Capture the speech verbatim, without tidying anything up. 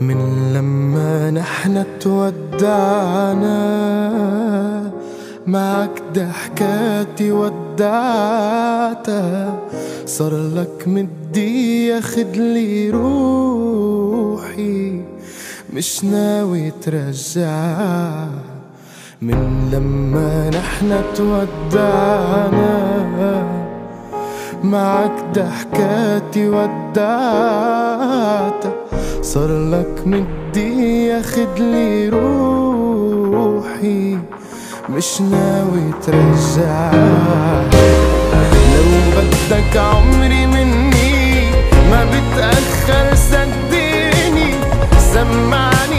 من لما نحنا تودعنا معك ضحكاتي ودعتها، صار لك مدي ياخدلي روحي مش ناوي ترجعها. من لما نحنا تودعنا معك ضحكاتي ودعتها، صار لك مدي ياخدلي روحي مش ناوي ترجعها. لو بدك عمري مني ما بتأخر، صدقني سمعني